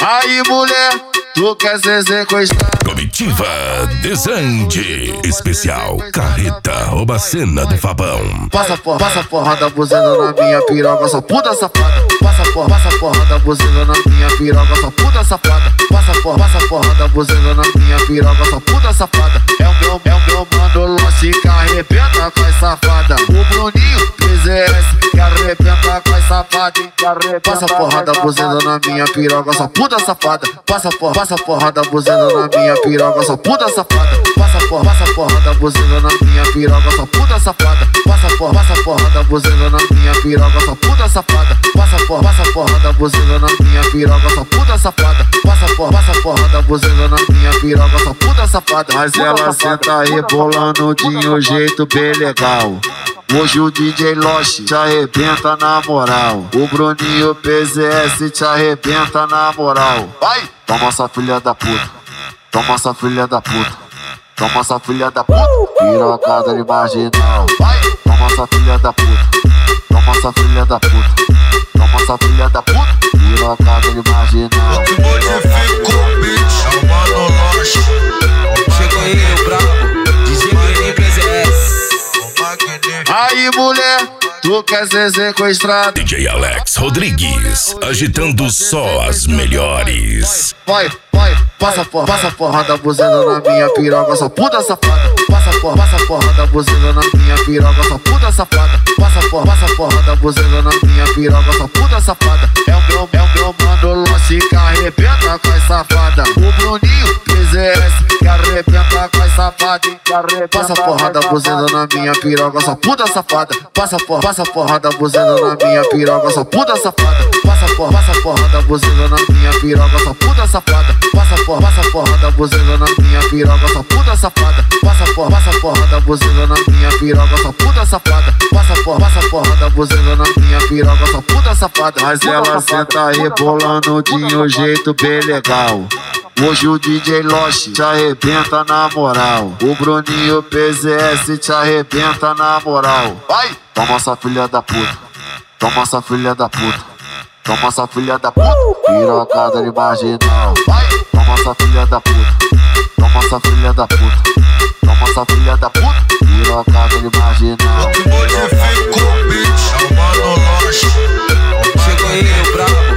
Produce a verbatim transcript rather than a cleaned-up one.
Aí mulher, tu quer ser sequestrada? Comitiva Desande. Especial Carreta rouba cena do Fabão. Passa porra, passa porrada, buzina na minha piroga, só puta safada. Passa porra, passa porrada, buzina na minha piroga, só puta safada. Passa porra, passa porrada, buzina na minha piroga, só puta safada. É o meu, é o meu mano Lost que arrebenta com as safada. O Bruninho, P Z S, que arrebenta com as safada. Passa porrada, buzina na minha piroga, só puta safada. Passa porra, passa porrada, buzina na minha piroga, só puta safada. Passa porra, passa porrada, buzina na minha piroga, só puta safada. Passa porra, passa porrada, buzina na minha piroga, só puta safada. Passa porra, passa porrada, buzina na minha piroga, só puta safada. Passa porra, passa porrada, buzina na minha piroga, só puta safada. Mas ela senta rebolando de um jeito bem legal. Hoje o D J Lost te arrebenta na moral. O Bruninho P Z S te arrebenta na moral. Vai! Toma essa filha da puta. Toma essa filha da puta. Toma essa filha da puta. Pirocada de marginal. Vai! Toma essa filha da puta. Toma essa filha da puta. Toma essa filha da puta. Pirocada de marginal. Que modificou, bitch. É o Mano Lost. Chegou aí, o brabo. D J Bruninho P Z S. Aí mulher, tu quer ser sequestrada? D J Alex Rodrigues, agitando só as melhores. Vai, vai, passa porra, passa porrada, buzina na minha piroga, só puta safada. Passa porra, passa porrada, buzina na minha piroga, só puta safada. Passa porra, passa porrada, buzina na minha piroga, só puta safada. É o meu, é o meu mano Lost que arrebenta com as safada. O Bruninho, P Z S, que arrebenta com as safada. Passa porrada, buzina na minha piroga, só puta safada. Passa porra, passa porrada, buzina na minha piroga, só puta safada. Passa porra, passa porrada, buzina na minha piroga, só puta safada. Passa porra, passa porrada, buzina na minha piroga, só puta safada. Passa porra, passa porrada, buzina na minha piroga, só puta safada. Passa porra, passa porrada, buzina na minha piroga, só puta safada. Mas ela senta rebolando de um jeito bem legal. Hoje o D J Lost te arrebenta na moral. O Bruninho P Z S te arrebenta na moral. Vai! Toma essa filha da puta. Toma essa filha da puta. Toma essa filha da puta. Pirocada de marginal. Vai! Toma essa filha da puta. Toma essa filha da puta. Toma essa filha da puta. Pirocada de marginal. Que modificou, bitch. É o Mano Lost. Chegou aí, o brabo.